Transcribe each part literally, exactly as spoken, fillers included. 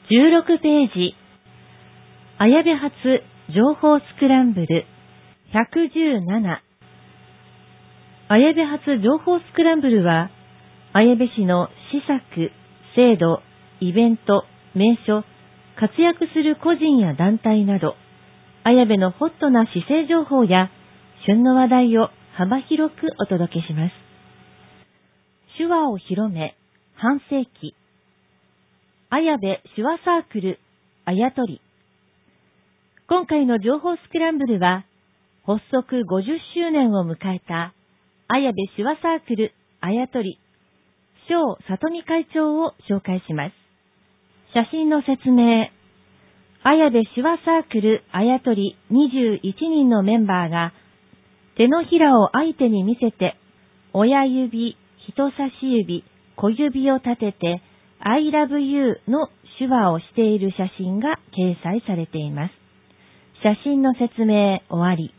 じゅうろくページ、綾部発情報スクランブルひゃくじゅうなな。綾部発情報スクランブルは、綾部市の施策、制度、イベント、名所、活躍する個人や団体など、綾部のホットな市政情報や旬の話題を幅広くお届けします。手話を広め、半世紀。綾部手話サークル、あやとり。今回の情報スクランブルは、発足ごじゅっしゅうねんを迎えた、綾部手話サークル、あやとり、庄里美会長を紹介します。写真の説明。綾部手話サークル、あやとりにじゅういちにんのメンバーが、手のひらを相手に見せて、親指、人差し指、小指を立てて、I love you の手話をしている写真が掲載されています。写真の説明終わり。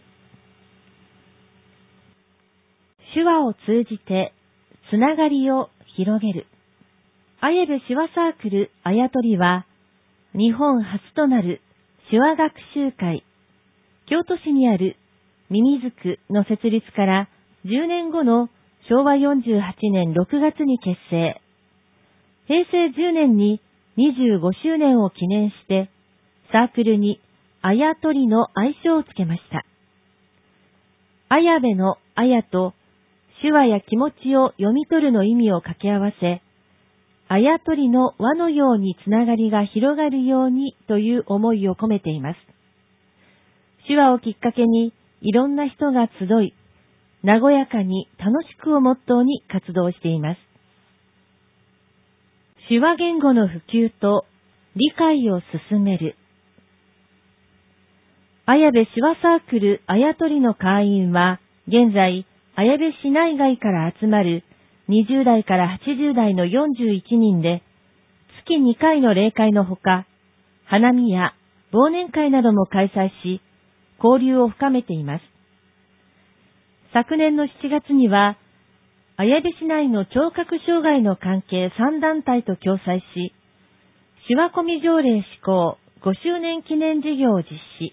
手話を通じてつながりを広げる。綾部手話サークルあやとりは、日本初となる手話学習会、京都市にあるミミズクの設立からじゅうねんごのしょうわよんじゅうはちねんろくがつに結成。へいせいじゅうねんににじゅうごしゅうねんを記念して、サークルにあやとりの愛称をつけました。綾部のあやと手話や気持ちを読み取るの意味を掛け合わせ、あやとりの輪のようにつながりが広がるようにという思いを込めています。手話をきっかけにいろんな人が集い、和やかに楽しくをモットーに活動しています。手話言語の普及と理解を進める。綾部手話サークルあやとりの会員は、現在、綾部市内外から集まるにじゅうだいからはちじゅうだいのよんじゅういちにんで、月にかいの例会のほか、花見や忘年会なども開催し、交流を深めています。昨年のしちがつには、綾部市内の聴覚障害の関係さんだんたいと共催し、手話込み条例施行ごしゅうねん記念事業を実施。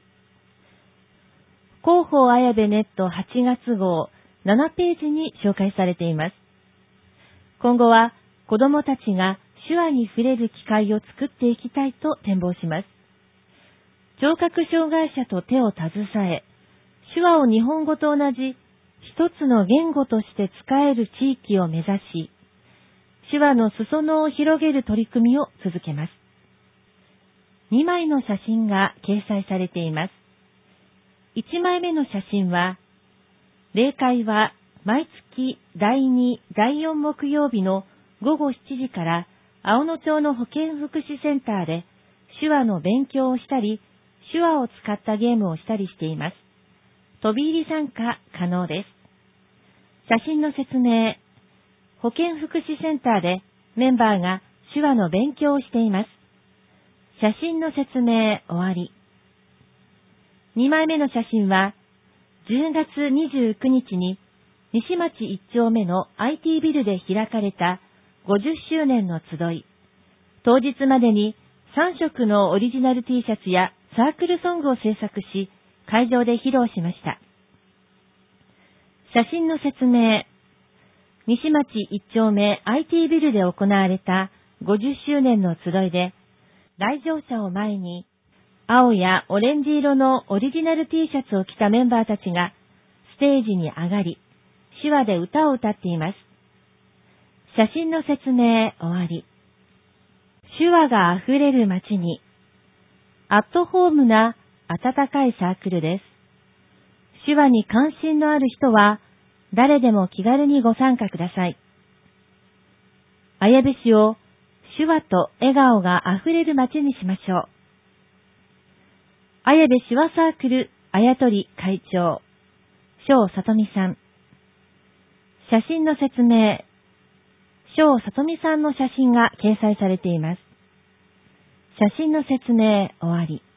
広報綾部ネットはちがつごうななページに紹介されています。今後は子どもたちが手話に触れる機会を作っていきたいと展望します。聴覚障害者と手を携え、手話を日本語と同じ一つの言語として使える地域を目指し、手話の裾野を広げる取り組みを続けます。にまいの写真が掲載されています。いちまいめの写真は、例会は毎月だいに、だいよん木曜日のごごしちじから青野町の保健福祉センターで手話の勉強をしたり、手話を使ったゲームをしたりしています。飛び入り参加可能です。写真の説明。保健福祉センターでメンバーが手話の勉強をしています。写真の説明終わり。にまいめの写真は、じゅうがつにじゅうくにちに西町いっちょうめの アイティー ビルで開かれたごじゅっしゅうねんの集い。当日までにさんしょくのオリジナル T シャツやサークルソングを制作し、会場で披露しました。写真の説明。西町いっちょうめ アイティー ビルで行われたごじゅっしゅうねんの集いで、来場者を前に、青やオレンジ色のオリジナル T シャツを着たメンバーたちがステージに上がり、手話で歌を歌っています。写真の説明終わり。手話があふれる街に、アットホームな温かいサークルです。手話に関心のある人は、誰でも気軽にご参加ください。綾部市を手話と笑顔があふれる街にしましょう。綾部手話サークルあやとり会長、庄里美さん。写真の説明。庄里美さんの写真が掲載されています。写真の説明終わり。